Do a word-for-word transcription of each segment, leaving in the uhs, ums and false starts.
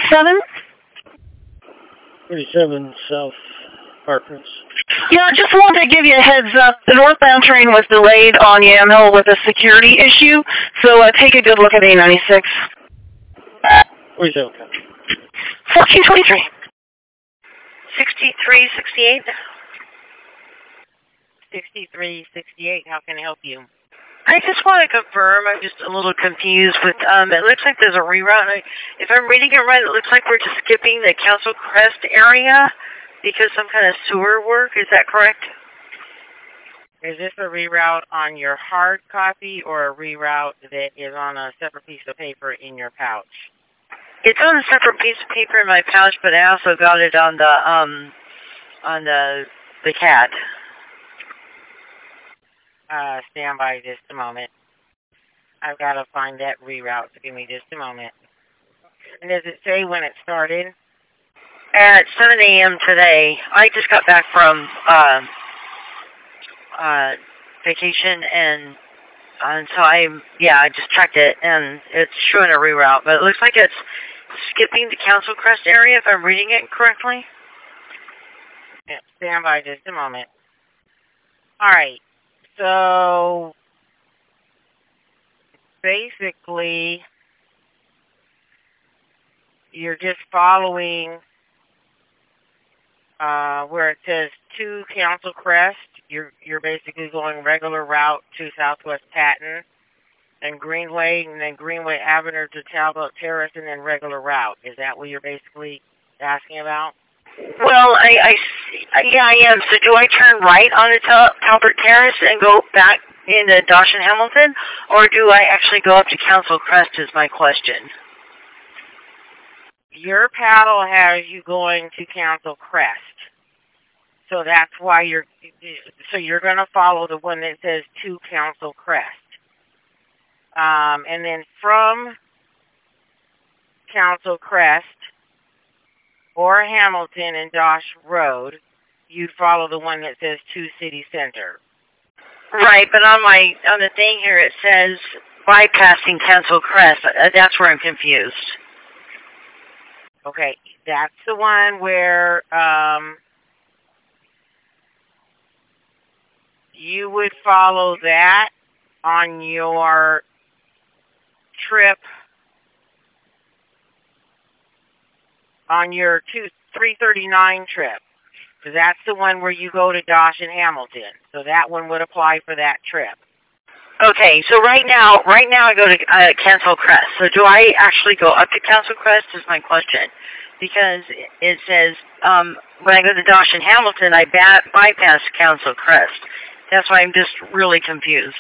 forty-seven? forty-seven South Harkness. Yeah, just wanted to give you a heads up. The northbound train was delayed on Yamhill with a security issue, so uh, take a good look at A ninety-six. forty-seven. fourteen twenty-three. sixty-three sixty-eight. sixty-three sixty-eight, how can I help you? I just want to confirm, I'm just a little confused with, um, it looks like there's a reroute. If I'm reading it right, it looks like we're just skipping the Council Crest area because some kind of sewer work, is that correct? Is this a reroute on your hard copy or a reroute that is on a separate piece of paper in your pouch? It's on a separate piece of paper in my pouch, but I also got it on the, um, on the, the cat. Uh, stand by just a moment. I've got to find that reroute, so give me just a moment. And does it say when it started? At seven a.m. today, I just got back from, uh, uh, vacation, and, and so I, yeah, I just checked it, and it's showing a reroute, but it looks like it's skipping the Council Crest area, if I'm reading it correctly. Yeah, stand by just a moment. All right. So, basically, you're just following uh, where it says to Council Crest. You're you're basically going regular route to Southwest Patton and Greenway, and then Greenway Avenue to Talbot Terrace, and then regular route. Is that what you're basically asking about? Well, I, I, yeah, I am. So do I turn right onto Tal- Talbot Terrace and go back into Dawson Hamilton, or do I actually go up to Council Crest is my question. Your paddle has you going to Council Crest. So that's why you're, so you're going to follow the one that says to Council Crest. Um, and then from Council Crest, or Hamilton and Dosh Road, you'd follow the one that says to City Center. Right, but on my on the thing here it says bypassing Council Crest. That's where I'm confused. Okay, that's the one where um, you would follow that on your trip. On your two, three thirty-nine trip. So that's the one where you go to Dosh and Hamilton. So that one would apply for that trip. Okay, so right now, right now I go to uh, Council Crest. So do I actually go up to Council Crest is my question. Because it says, um, when I go to Dosh and Hamilton, I bat, bypass Council Crest. That's why I'm just really confused.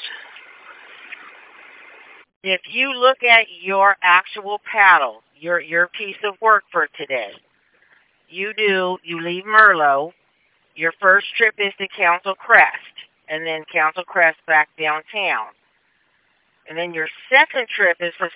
If you look at your actual paddle, your your piece of work for today, you do, you leave Merlot, your first trip is to Council Crest, and then Council Crest back downtown. And then your second trip is to